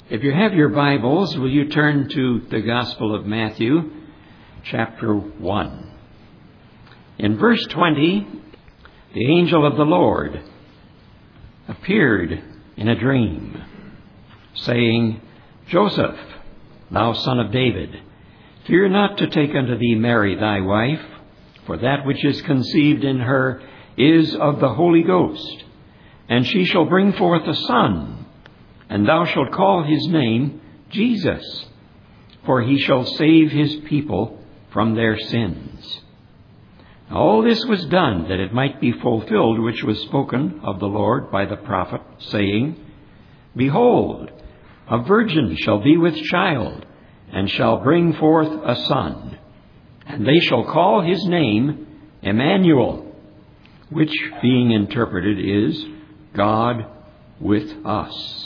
If you have your Bibles, will you turn to the Gospel of Matthew, chapter 1. In verse 20, the angel of the Lord appeared in a dream, saying, Joseph, thou son of David, fear not to take unto thee Mary thy wife, for that which is conceived in her is of the Holy Ghost, and she shall bring forth a son, and thou shalt call his name Jesus, for he shall save his people from their sins. All this was done that it might be fulfilled which was spoken of the Lord by the prophet, saying, Behold, a virgin shall be with child, and shall bring forth a son, and they shall call his name Emmanuel, which being interpreted is God with us.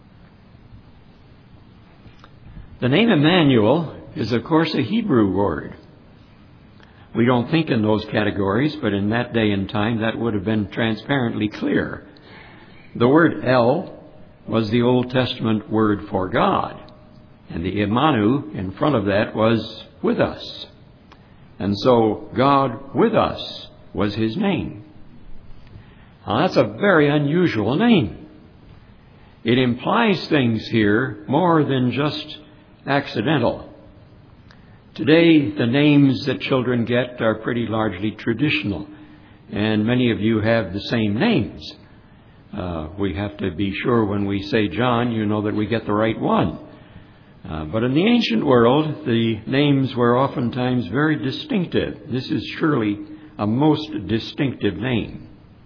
The name Emmanuel is, of course, a Hebrew word. We don't think in those categories, but in that day and time that would have been transparently clear. The word El was the Old Testament word for God, and the Emanu in front of that was with us. And so God with us was his name. Now that's a very unusual name. It implies things here more than just accidental. Today, the names that children get are pretty largely traditional, and many of you have the same names. We have to be sure when we say John, you know that we get the right one. But in the ancient world, the names were oftentimes very distinctive. This is surely a most distinctive name.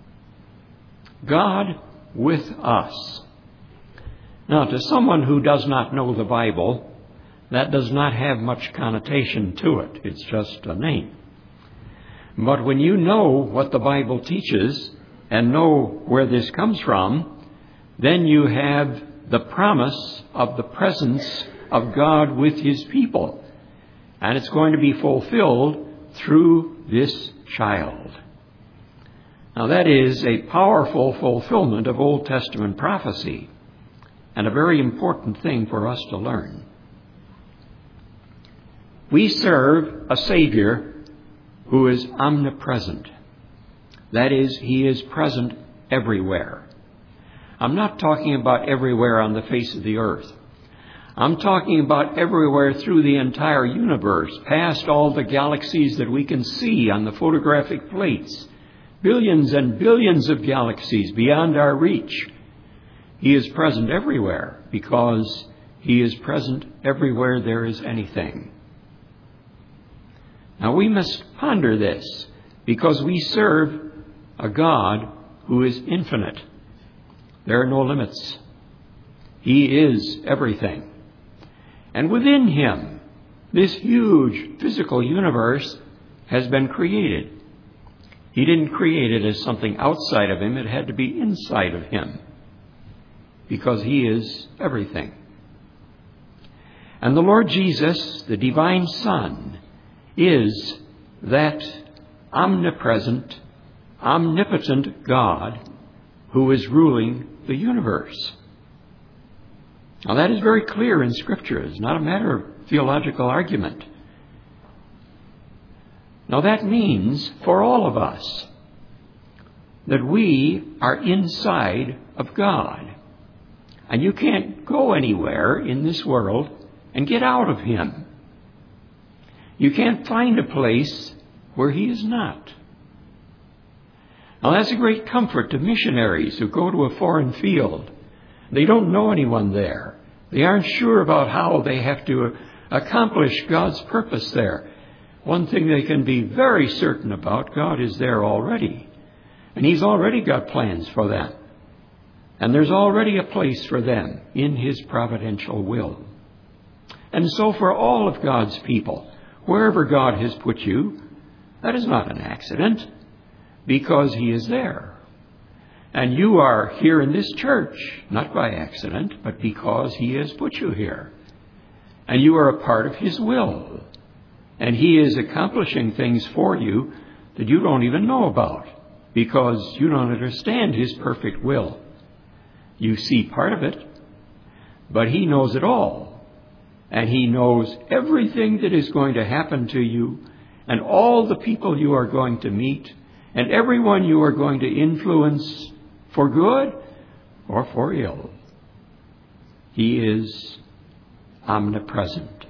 God with us. Now, to someone who does not know the Bible, that does not have much connotation to it. It's just a name. But when you know what the Bible teaches and know where this comes from, then you have the promise of the presence of God with his people. And it's going to be fulfilled through this child. Now that is a powerful fulfillment of Old Testament prophecy, and a very important thing for us to learn. We serve a Savior who is omnipresent. That is, he is present everywhere. I'm not talking about everywhere on the face of the earth. I'm talking about everywhere through the entire universe, past all the galaxies that we can see on the photographic plates. Billions and billions of galaxies beyond our reach. He is present everywhere because he is present everywhere there is anything. Now we must ponder this because we serve a God who is infinite. There are no limits. He is everything. And within him, this huge physical universe has been created. He didn't create it as something outside of him. It had to be inside of him because he is everything. And the Lord Jesus, the divine Son, is that omnipresent, omnipotent God who is ruling the universe. Now that is very clear in Scripture. It's not a matter of theological argument. Now that means for all of us that we are inside of God. And you can't go anywhere in this world and get out of him. You can't find a place where he is not. Now that's a great comfort to missionaries who go to a foreign field. They don't know anyone there. They aren't sure about how they have to accomplish God's purpose there. One thing they can be very certain about, God is there already. And he's already got plans for them. And there's already a place for them in his providential will. And so for all of God's people, wherever God has put you, that is not an accident, because he is there. And you are here in this church, not by accident, but because he has put you here. And you are a part of his will. And he is accomplishing things for you that you don't even know about, because you don't understand his perfect will. You see part of it, But He knows it all. And He knows everything that is going to happen to you, and all the people you are going to meet, and everyone you are going to influence for good or for ill. He is omnipresent.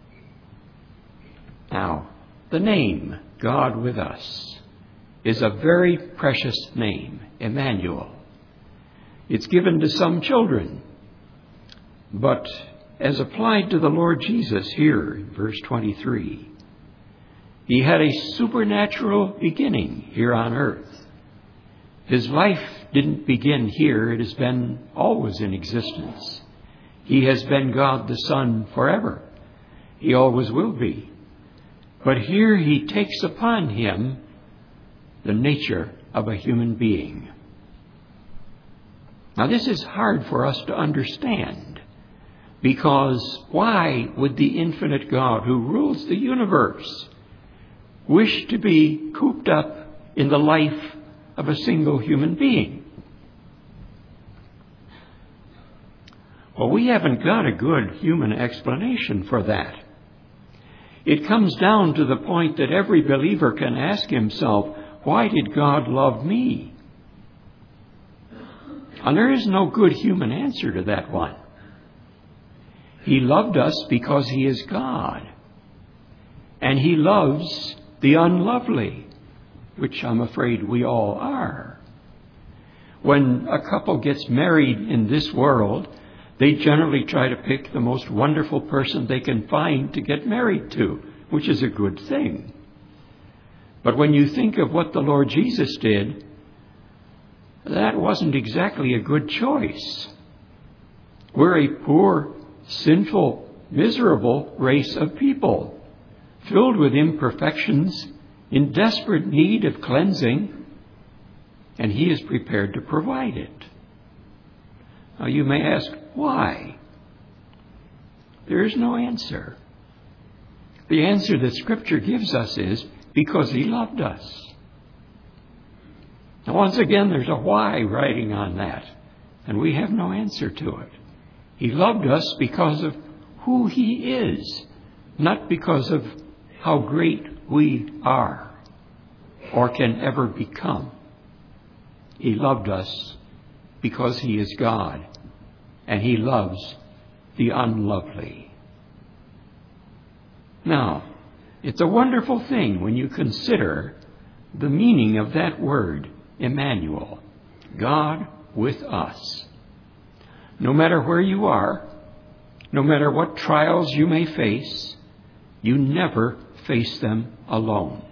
Now, the name God with us is a very precious name, Emmanuel. It's given to some children, but as applied to the Lord Jesus here in verse 23, He had a supernatural beginning here on earth. His life didn't begin here. It has been always in existence. He has been God the Son forever. He always will be. But here He takes upon Him the nature of a human being. Now this is hard for us to understand, because why would the infinite God who rules the universe wish to be cooped up in the life of a single human being? Well, we haven't got a good human explanation for that. It comes down to the point that every believer can ask himself, why did God love me? And there is no good human answer to that one. He loved us because He is God. And He loves the unlovely, which I'm afraid we all are. When a couple gets married in this world, they generally try to pick the most wonderful person they can find to get married to, which is a good thing. But when you think of what the Lord Jesus did, that wasn't exactly a good choice. We're a poor, sinful, miserable race of people, filled with imperfections, in desperate need of cleansing, and He is prepared to provide it. Now you may ask, why? There is no answer. The answer that Scripture gives us is because He loved us. Now once again, there's a why writing on that, and we have no answer to it. He loved us because of who He is, not because of how great we are or can ever become. He loved us because He is God, and He loves the unlovely. Now, it's a wonderful thing when you consider the meaning of that word, Emmanuel, God with us. No matter where you are, no matter what trials you may face, you never face them alone.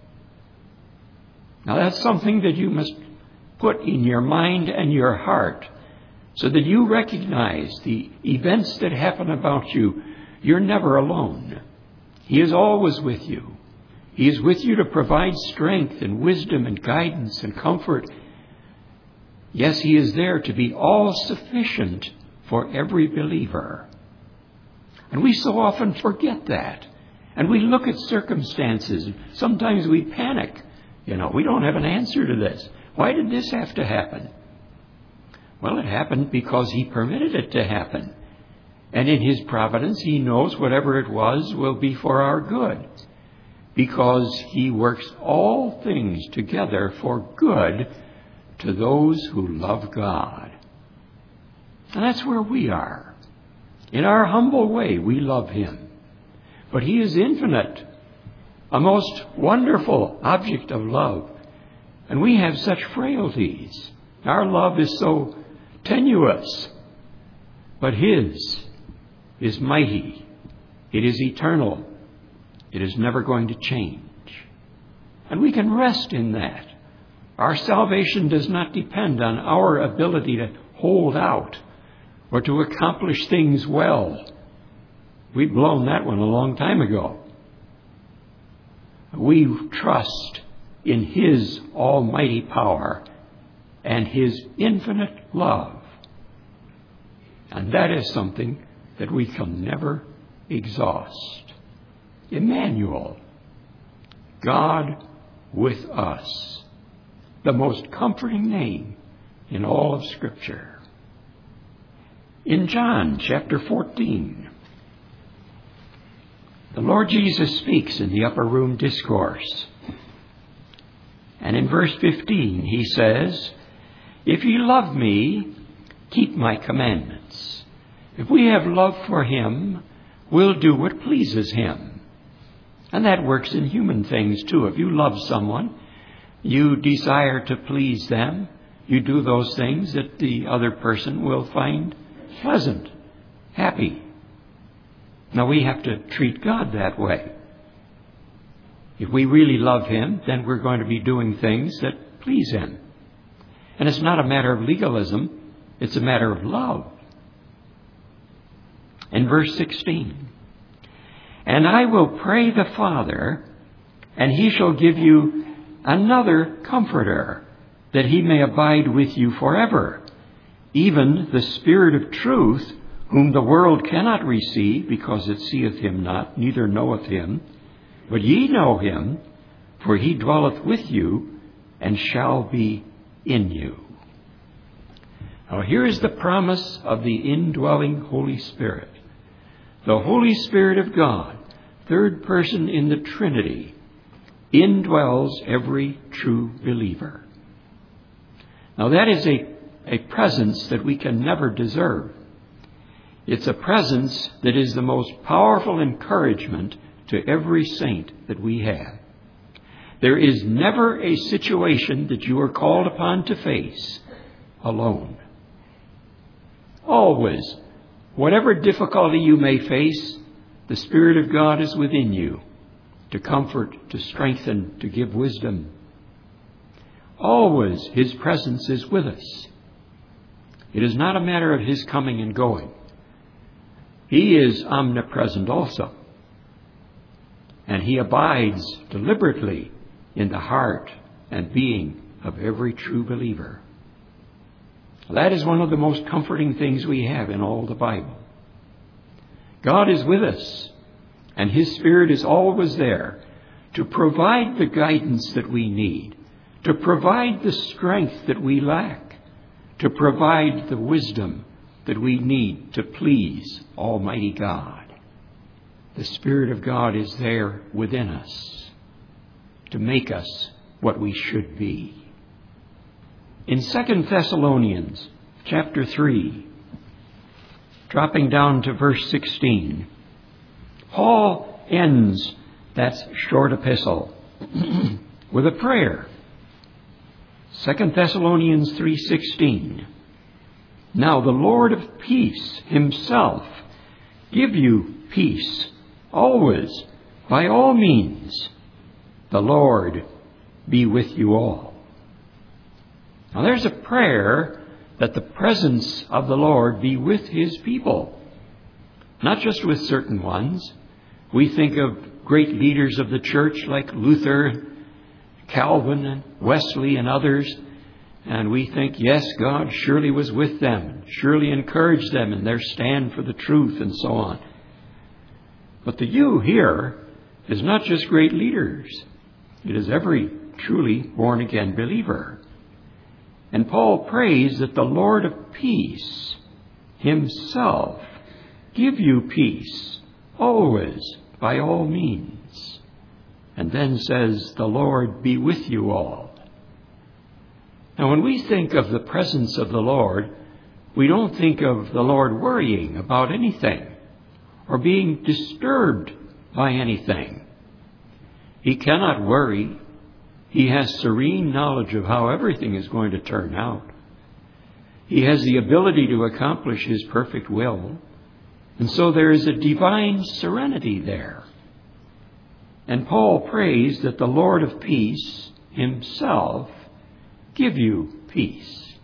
Now that's something that you must put in your mind and your heart so that you recognize the events that happen about you. You're never alone. He is always with you. He is with you to provide strength and wisdom and guidance and comfort. Yes, He is there to be all sufficient for every believer. And we so often forget that. And we look at circumstances. Sometimes we panic. We don't have an answer to this. Why did this have to happen? Well, it happened because He permitted it to happen. And in His providence, He knows whatever it was will be for our good, because He works all things together for good to those who love God. And that's where we are. In our humble way, we love Him. But He is infinite, a most wonderful object of love. And we have such frailties. Our love is so tenuous. But His is mighty. It is eternal. It is never going to change. And we can rest in that. Our salvation does not depend on our ability to hold out or to accomplish things well. We've blown that one a long time ago. We trust in His almighty power and His infinite love. And that is something that we can never exhaust. Emmanuel, God with us, the most comforting name in all of Scripture. In John chapter 14, the Lord Jesus speaks in the upper room discourse. And in verse 15 he says, "If ye love me, keep my commandments." If we have love for him, we'll do what pleases him. And that works in human things too. If you love someone, you desire to please them, you do those things that the other person will find pleasant, happy. Now we have to treat God that way. If we really love him, then we're going to be doing things that please him. And it's not a matter of legalism, it's a matter of love. In verse 16, "And I will pray the Father, and he shall give you another Comforter, that he may abide with you forever, even the Spirit of truth, whom the world cannot receive, because it seeth him not, neither knoweth him. But ye know him, for he dwelleth with you, and shall be in you." Now here is the promise of the indwelling Holy Spirit. The Holy Spirit of God, third person in the Trinity, indwells every true believer. Now that is a presence that we can never deserve. It's a presence that is the most powerful encouragement to every saint that we have. There is never a situation that you are called upon to face alone. Always, whatever difficulty you may face, the Spirit of God is within you to comfort, to strengthen, to give wisdom. Always his presence is with us. It is not a matter of his coming and going. He is omnipresent also. And he abides deliberately in the heart and being of every true believer. That is one of the most comforting things we have in all the Bible. God is with us, and his Spirit is always there to provide the guidance that we need, to provide the strength that we lack, to provide the wisdom that we need to please Almighty God. The Spirit of God is there within us to make us what we should be. In 2 Thessalonians chapter 3, dropping down to verse 16, Paul ends that short epistle with a prayer. 2 Thessalonians 3:16. "Now the Lord of peace himself give you peace always, by all means. The Lord be with you all." Now there's a prayer that the presence of the Lord be with his people. Not just with certain ones. We think of great leaders of the church like Luther, Calvin, and Wesley, and others. And we think, yes, God surely was with them, surely encouraged them in their stand for the truth and so on. But the you here is not just great leaders. It is every truly born-again believer. And Paul prays that the Lord of peace himself give you peace always, by all means. And then says, the Lord be with you all. Now, when we think of the presence of the Lord, we don't think of the Lord worrying about anything or being disturbed by anything. He cannot worry. He has serene knowledge of how everything is going to turn out. He has the ability to accomplish his perfect will. And so there is a divine serenity there. And Paul prays that the Lord of peace himself give you peace.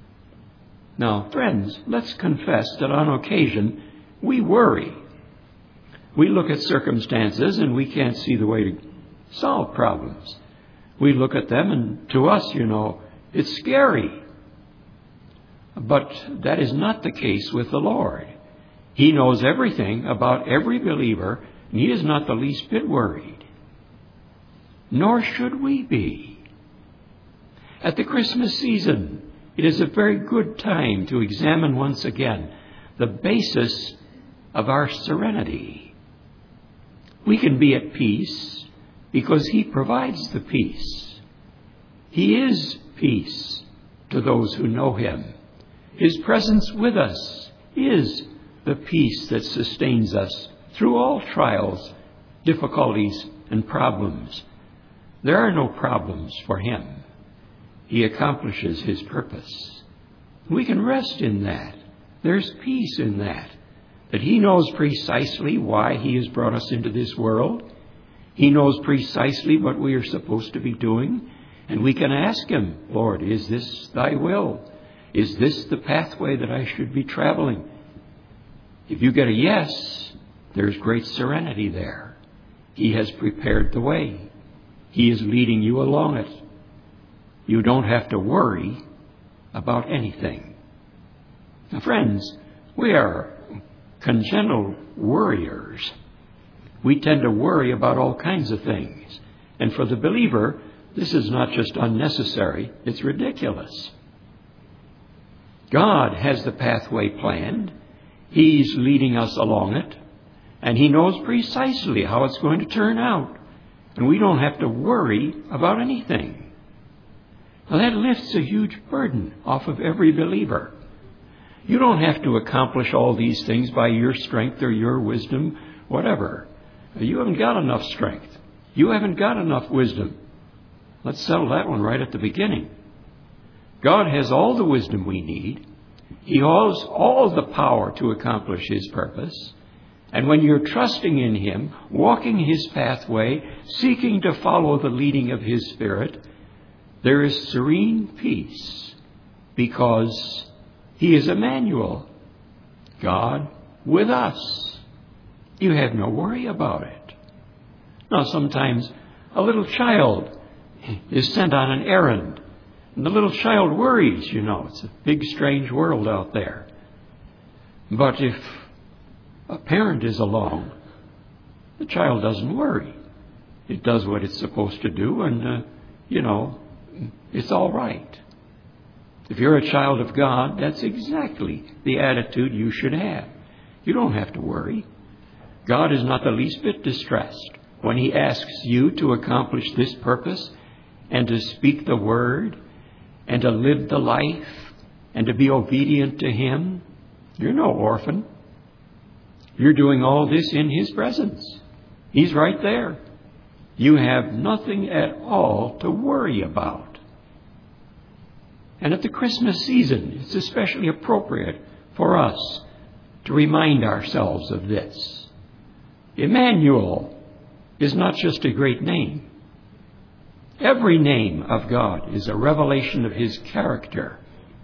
Now, friends, let's confess that on occasion we worry. We look at circumstances and we can't see the way to solve problems. We look at them and to us, it's scary. But that is not the case with the Lord. He knows everything about every believer, and he is not the least bit worried. Nor should we be. At the Christmas season, it is a very good time to examine once again the basis of our serenity. We can be at peace because He provides the peace. He is peace to those who know Him. His presence with us is the peace that sustains us through all trials, difficulties, and problems. There are no problems for Him. He accomplishes His purpose. We can rest in that. There's peace in that He knows precisely why He has brought us into this world. He knows precisely what we are supposed to be doing. And we can ask Him, Lord, is this Thy will? Is this the pathway that I should be traveling? If you get a yes, there's great serenity there. He has prepared the way. He is leading you along it. You don't have to worry about anything. Now, friends, we are congenital worriers. We tend to worry about all kinds of things. And for the believer, this is not just unnecessary, it's ridiculous. God has the pathway planned. He's leading us along it. And He knows precisely how it's going to turn out. And we don't have to worry about anything. Now that lifts a huge burden off of every believer. You don't have to accomplish all these things by your strength or your wisdom, whatever. You haven't got enough strength. You haven't got enough wisdom. Let's settle that one right at the beginning. God has all the wisdom we need. He has all the power to accomplish His purpose. And when you're trusting in Him, walking His pathway, seeking to follow the leading of His Spirit, there is serene peace because He is Emmanuel, God with us. You have no worry about it. Now, sometimes a little child is sent on an errand, and the little child worries, It's a big, strange world out there. But if a parent is along, the child doesn't worry. It does what it's supposed to do, and, it's all right. If you're a child of God, that's exactly the attitude you should have. You don't have to worry. God is not the least bit distressed when He asks you to accomplish this purpose and to speak the word and to live the life and to be obedient to Him. You're no orphan. You're doing all this in His presence. He's right there. You have nothing at all to worry about. And at the Christmas season, it's especially appropriate for us to remind ourselves of this. Emmanuel is not just a great name. Every name of God is a revelation of His character.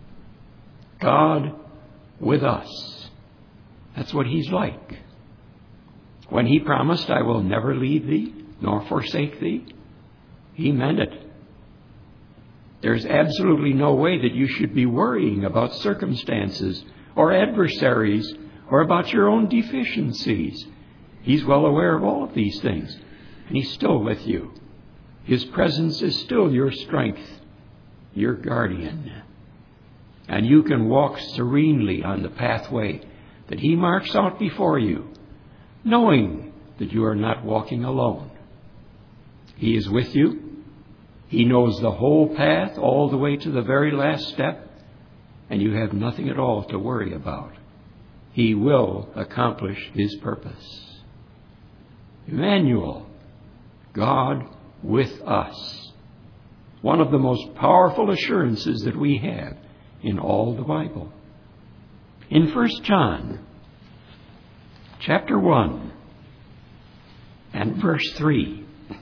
God with us. That's what He's like. When He promised, I will never leave thee nor forsake thee, He meant it. There's absolutely no way that you should be worrying about circumstances or adversaries or about your own deficiencies. He's well aware of all of these things, and He's still with you. His presence is still your strength, your guardian. And you can walk serenely on the pathway that He marks out before you, knowing that you are not walking alone. He is with you. He knows the whole path all the way to the very last step, and you have nothing at all to worry about. He will accomplish His purpose. Emmanuel, God with us. One of the most powerful assurances that we have in all the Bible. In 1 John, chapter 1, and verse 3,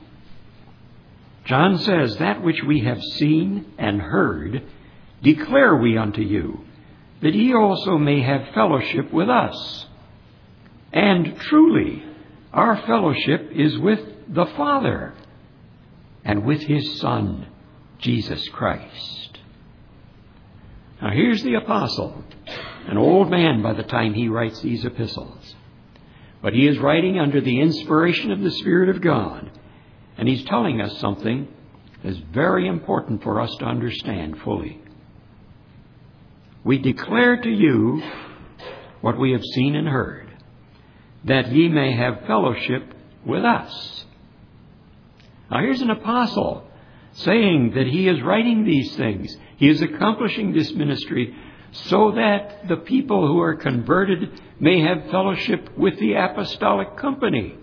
John says, that which we have seen and heard declare we unto you, that ye also may have fellowship with us. And truly, our fellowship is with the Father and with His Son, Jesus Christ. Now here's the apostle, an old man by the time he writes these epistles. But he is writing under the inspiration of the Spirit of God. And he's telling us something that's very important for us to understand fully. We declare to you what we have seen and heard, that ye may have fellowship with us. Now here's an apostle saying that he is writing these things. He is accomplishing this ministry so that the people who are converted may have fellowship with the apostolic company.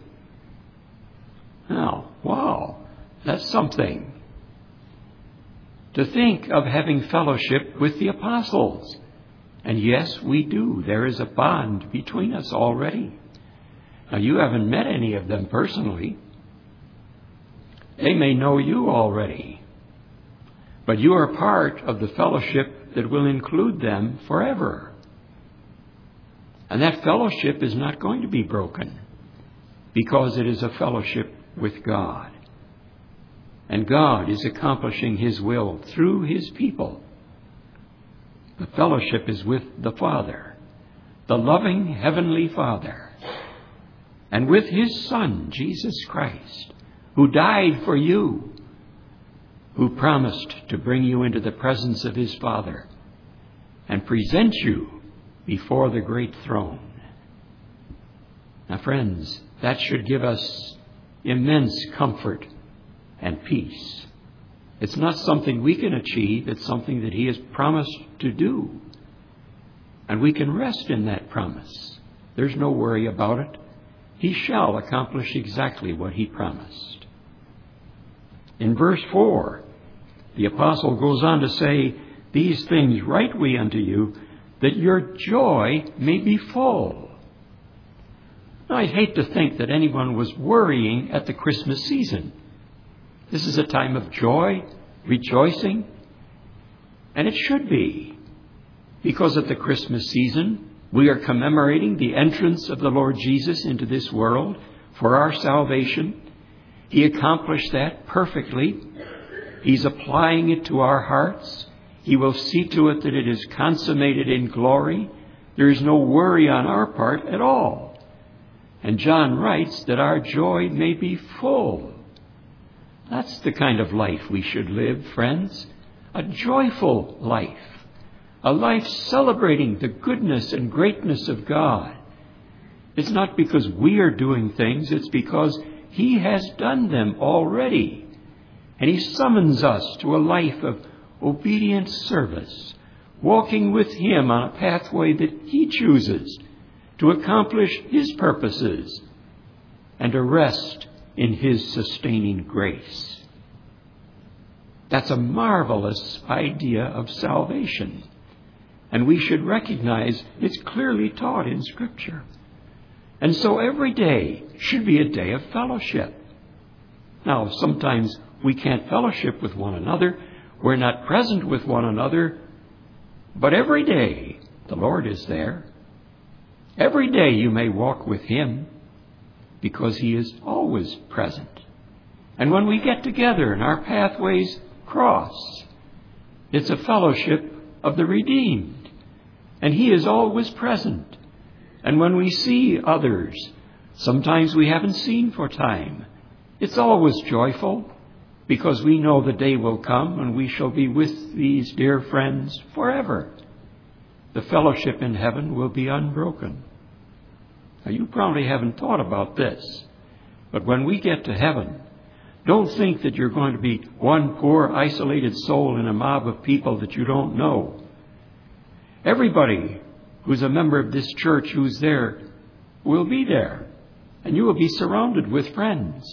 Now, wow, that's something. To think of having fellowship with the apostles. And yes, we do. There is a bond between us already. Now, you haven't met any of them personally. They may know you already. But you are part of the fellowship that will include them forever. And that fellowship is not going to be broken because it is a fellowship with God. And God is accomplishing His will through His people. The fellowship is with the Father, the loving Heavenly Father, and with His Son, Jesus Christ, who died for you, who promised to bring you into the presence of His Father and present you before the great throne. Now, friends, that should give us immense comfort and peace. It's not something we can achieve. It's something that He has promised to do. And we can rest in that promise. There's no worry about it. He shall accomplish exactly what He promised. In verse 4, the apostle goes on to say, "These things write we unto you, that your joy may be full." Now, I'd hate to think that anyone was worrying at the Christmas season. This is a time of joy, rejoicing, and it should be, because at the Christmas season we are commemorating the entrance of the Lord Jesus into this world for our salvation. He accomplished that perfectly. He's applying it to our hearts. He will see to it that it is consummated in glory. There is no worry on our part at all. And John writes that our joy may be full. That's the kind of life we should live, friends. A joyful life. A life celebrating the goodness and greatness of God. It's not because we are doing things, it's because He has done them already. And He summons us to a life of obedient service, walking with Him on a pathway that He chooses to accomplish His purposes and to rest in His sustaining grace. That's a marvelous idea of salvation. And we should recognize it's clearly taught in Scripture. And so every day should be a day of fellowship. Now, sometimes we can't fellowship with one another. We're not present with one another. But every day the Lord is there. Every day you may walk with Him because He is always present. And when we get together and our pathways cross, it's a fellowship of the redeemed. And He is always present. And when we see others, sometimes we haven't seen for time, it's always joyful because we know the day will come and we shall be with these dear friends forever. The fellowship in heaven will be unbroken. Now, you probably haven't thought about this, but when we get to heaven, don't think that you're going to be one poor isolated soul in a mob of people that you don't know. Everybody who's a member of this church who's there will be there, and you will be surrounded with friends.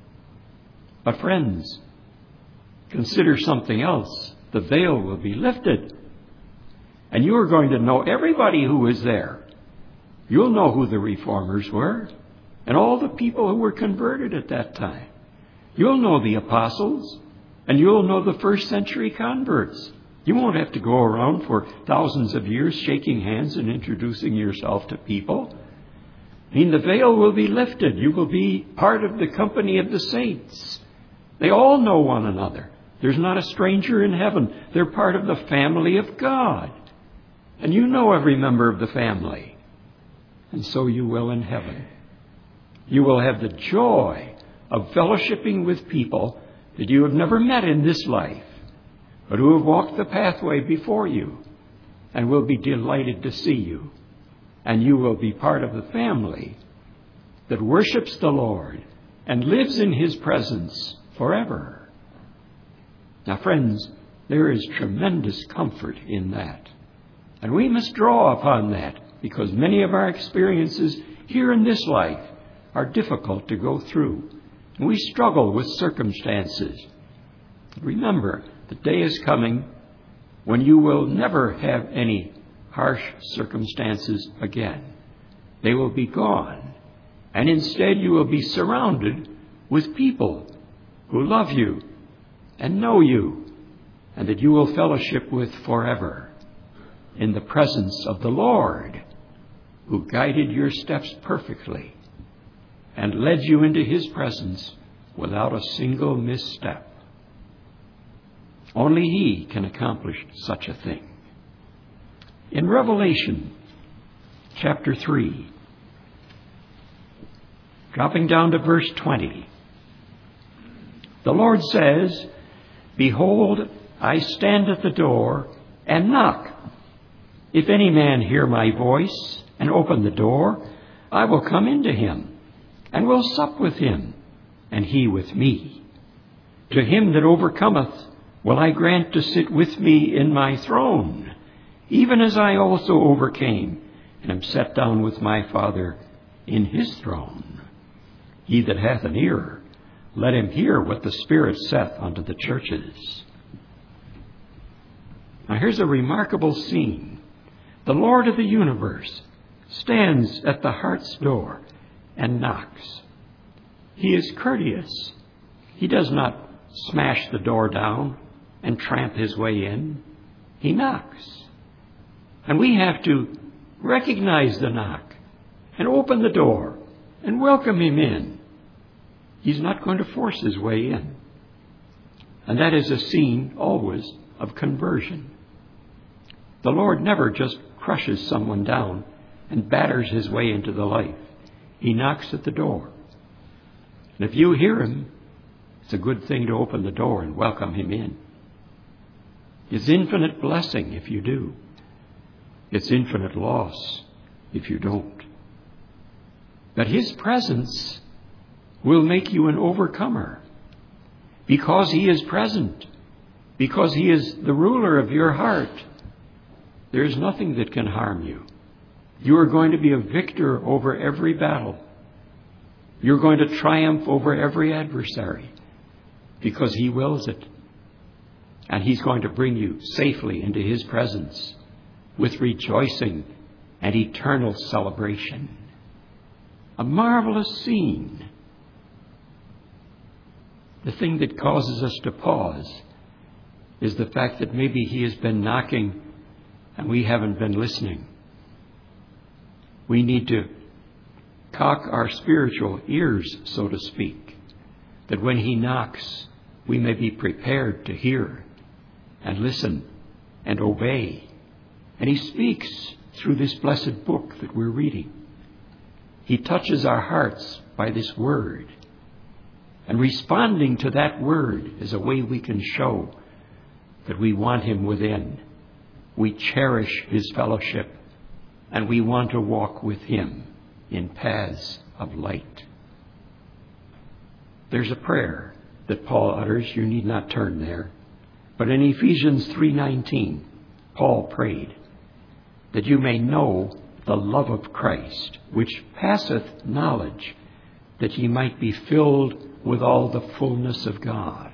But friends, consider something else. The veil will be lifted, and you are going to know everybody who is there. You'll know who the reformers were and all the people who were converted at that time. You'll know the apostles, and you'll know the first century converts. You won't have to go around for thousands of years shaking hands and introducing yourself to people. I mean, the veil will be lifted. You will be part of the company of the saints. They all know one another. There's not a stranger in heaven. They're part of the family of God. And you know every member of the family. And so you will in heaven. You will have the joy of fellowshipping with people that you have never met in this life, but who have walked the pathway before you and will be delighted to see you and you will be part of the family that worships the Lord and lives in His presence forever. Now, friends, there is tremendous comfort in that. And we must draw upon that, because many of our experiences here in this life are difficult to go through. And we struggle with circumstances. Remember, the day is coming when you will never have any harsh circumstances again. They will be gone. And instead you will be surrounded with people who love you and know you, and that you will fellowship with forever in the presence of the Lord, who guided your steps perfectly and led you into His presence without a single misstep. Only He can accomplish such a thing. In Revelation chapter 3, dropping down to verse 20, the Lord says, "Behold, I stand at the door and knock. If any man hear my voice and open the door, I will come into him and will sup with him, and he with me. To him that overcometh will I grant to sit with me in my throne, even as I also overcame and am set down with my Father in His throne. He that hath an ear, let him hear what the Spirit saith unto the churches." Now here's a remarkable scene. The Lord of the universe stands at the heart's door and knocks. He is courteous. He does not smash the door down and tramp his way in. He knocks. And we have to recognize the knock and open the door and welcome Him in. He's not going to force His way in. And that is a scene always of conversion. The Lord never just crushes someone down and batters His way into the life. He knocks at the door. And if you hear Him, it's a good thing to open the door and welcome Him in. It's infinite blessing if you do. It's infinite loss if you don't. But His presence will make you an overcomer, because He is present, because He is the ruler of your heart. There is nothing that can harm you. You are going to be a victor over every battle. You're going to triumph over every adversary, because He wills it. And He's going to bring you safely into His presence with rejoicing and eternal celebration. A marvelous scene. The thing that causes us to pause is the fact that maybe He has been knocking and we haven't been listening. We need to cock our spiritual ears, so to speak, that when He knocks, we may be prepared to hear and listen and obey. And He speaks through this blessed book that we're reading. He touches our hearts by this word. And responding to that word is a way we can show that we want Him within. We cherish His fellowship, and we want to walk with Him in paths of light. There's a prayer that Paul utters. You need not turn there. But in Ephesians 3:19, Paul prayed that you may know the love of Christ, which passeth knowledge, that ye might be filled with all the fullness of God.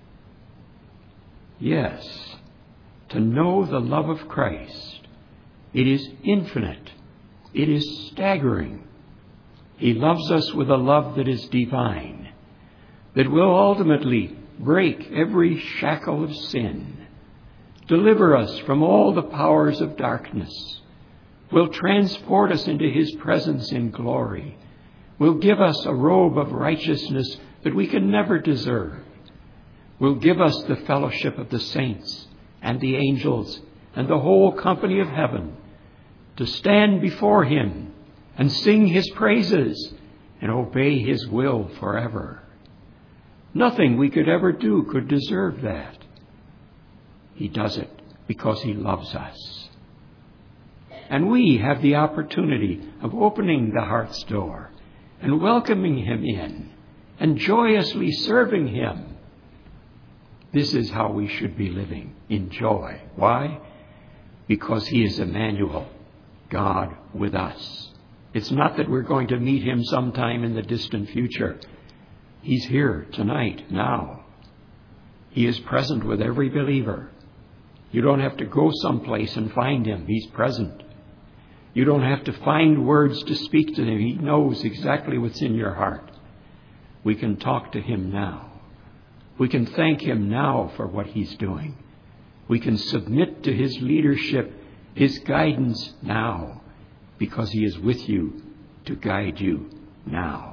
Yes, to know the love of Christ, it is infinite. It is staggering. He loves us with a love that is divine, that will ultimately break every shackle of sin, deliver us from all the powers of darkness, will transport us into His presence in glory, will give us a robe of righteousness that we can never deserve, will give us the fellowship of the saints and the angels and the whole company of heaven, to stand before Him and sing His praises and obey His will forever. Nothing we could ever do could deserve that. He does it because He loves us. And we have the opportunity of opening the heart's door and welcoming him in and joyously serving him. This is how we should be living, in joy. Why? Because he is Emmanuel, God with us. It's not that we're going to meet him sometime in the distant future. He's here tonight, now. He is present with every believer. You don't have to go someplace and find him. He's present. You don't have to find words to speak to him. He knows exactly what's in your heart. We can talk to him now. We can thank him now for what he's doing. We can submit to his leadership, his guidance now, because he is with you to guide you now.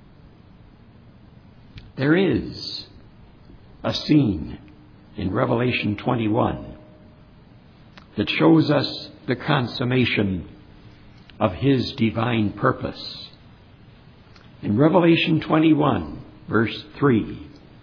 There is a scene in Revelation 21 that shows us the consummation of his divine purpose. In Revelation 21, verse 3,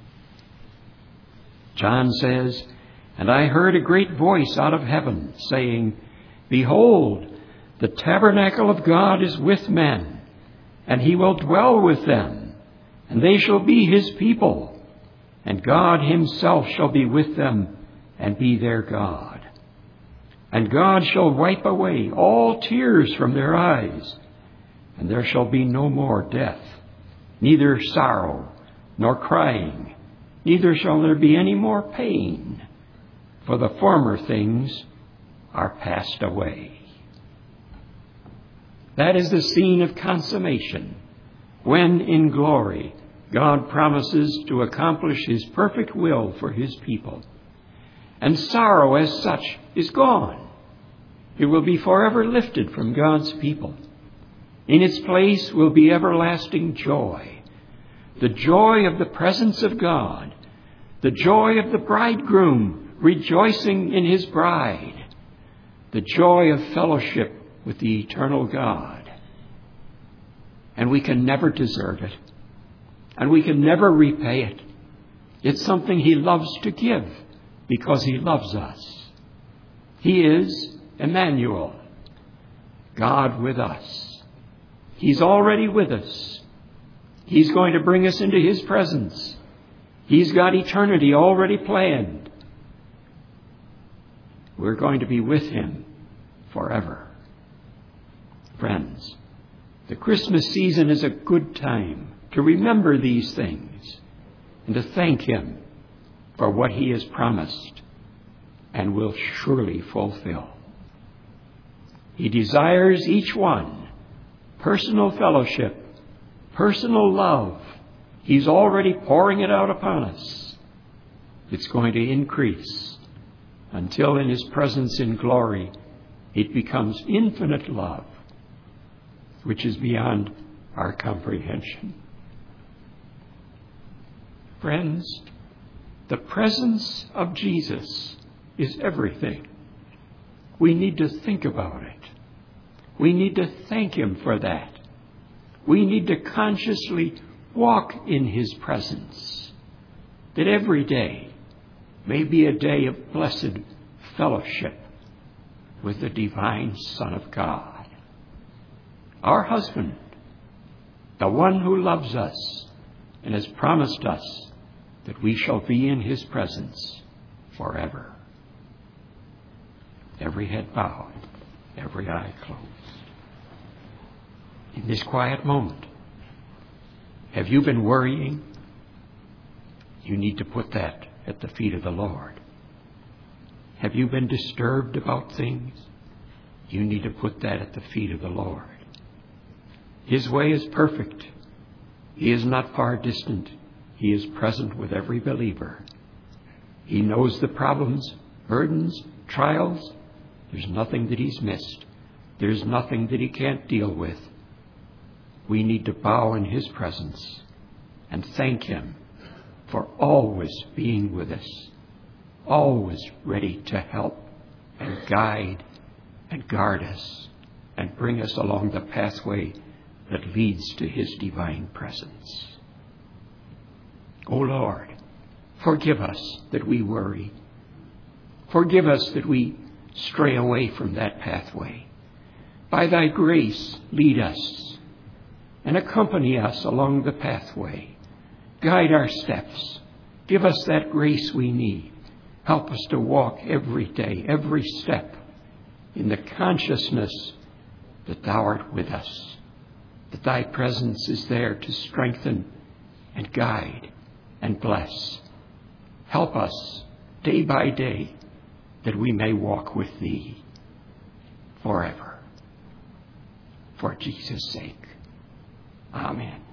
John says, "And I heard a great voice out of heaven saying, Behold, the tabernacle of God is with men, and he will dwell with them, and they shall be his people, and God himself shall be with them and be their God. And God shall wipe away all tears from their eyes, and there shall be no more death, neither sorrow nor crying, neither shall there be any more pain, for the former things are passed away." That is the scene of consummation, when in glory God promises to accomplish his perfect will for his people. And sorrow as such is gone. It will be forever lifted from God's people. In its place will be everlasting joy. The joy of the presence of God. The joy of the bridegroom rejoicing in his bride. The joy of fellowship with the eternal God. And we can never deserve it. And we can never repay it. It's something he loves to give because he loves us. He is Emmanuel, God with us. He's already with us. He's going to bring us into his presence. He's got eternity already planned. We're going to be with him forever. Friends, the Christmas season is a good time to remember these things and to thank him for what he has promised and will surely fulfill. He desires each one personal fellowship, personal love. He's already pouring it out upon us. It's going to increase until in his presence in glory it becomes infinite love, which is beyond our comprehension. Friends, the presence of Jesus is everything. We need to think about it. We need to thank him for that. We need to consciously walk in his presence, that every day may be a day of blessed fellowship with the divine Son of God. Our husband, the one who loves us and has promised us that we shall be in his presence forever. Every head bowed, every eye closed. In this quiet moment, have you been worrying? You need to put that at the feet of the Lord. Have you been disturbed about things? You need to put that at the feet of the Lord. His way is perfect. He is not far distant. He is present with every believer. He knows the problems, burdens, trials. There's nothing that he's missed. There's nothing that he can't deal with. We need to bow in his presence and thank him for always being with us, always ready to help and guide and guard us and bring us along the pathway that leads to his divine presence. O Lord, forgive us that we worry. Forgive us that we stray away from that pathway. By thy grace, lead us and accompany us along the pathway. Guide our steps. Give us that grace we need. Help us to walk every day, every step, in the consciousness that thou art with us, that thy presence is there to strengthen and guide and bless. Help us day by day that we may walk with thee forever. For Jesus' sake. Amen.